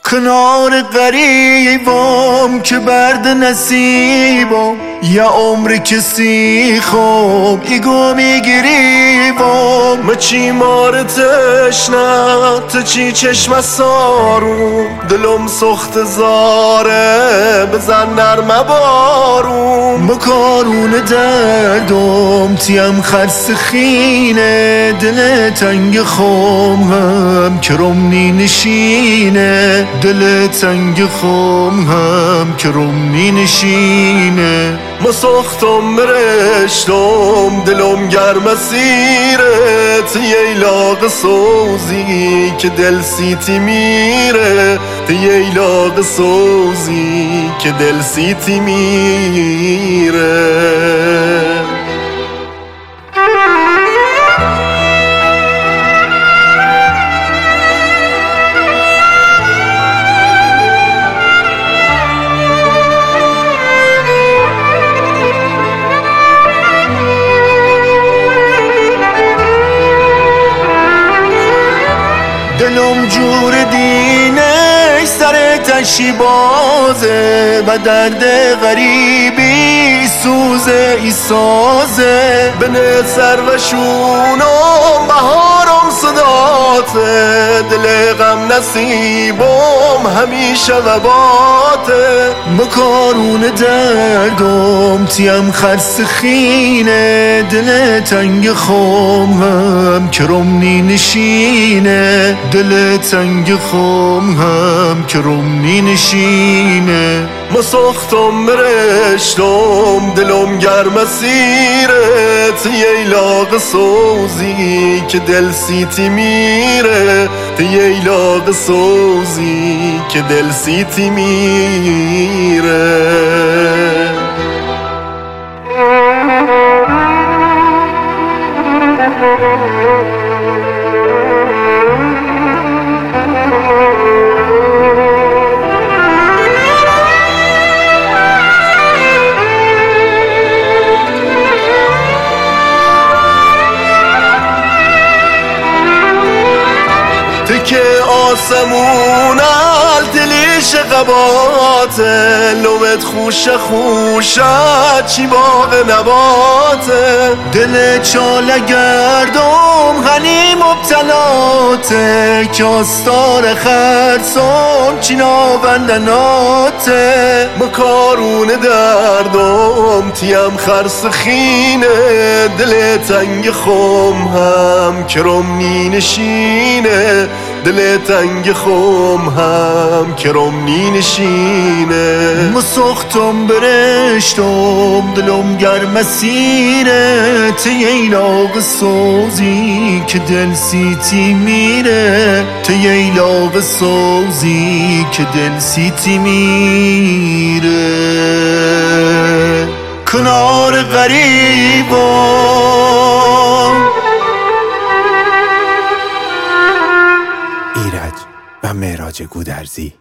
کنار غریبم که برد نصیبم یه عمر کسی خوب ایگو میگریبم ما چی مار تشنه تا چی چشم سارو دلم سخت زاره بزن نرمه بارو مکارون دردم تیم خرس خینه دل تنگ خوم هم کرمنی نشینه دل تنگ خوم هم کرمنی نشینه ما ساختم برشتم دلم گرم سیرت یه لاغ سوزی که دل سیتی میره یه لاغ سوزی که دل سیتی میره دلم جور دینه سر تشی بازه به درد غریبی سوزه ای سازه بنه سر و شونم بهارم صداته دل غم نصیبم همیشه وباته مکارون دردم تیم خرس خینه دل تنگ خوم هم کرمنی نشینه دل تنگ خوم هم کرمنی نشینه ما ساختم برشتم دلم گرم سیرت یه لاغ سوزی که دل سیتی میره یه لاغ سوزی که دل سیتی میره که آسمون دلیش قباته لوت خوش خوشت چی باغ نباته دل چاله گردم غنی مبتلاته که آستار خرسم چی ناوندناته مکارون دردم تیم خرس خینه دل تنگ خوم هم کرمنی نشینه دل تنگ خوم هم کرمنی نشینه ما ساختم برشتم دلم گرم سیره یه لاغ سوزی که دل سیتی میره یه لاغ سوزی که دل سیتی میره کنار غریبم ایرج و معراج گودرزی.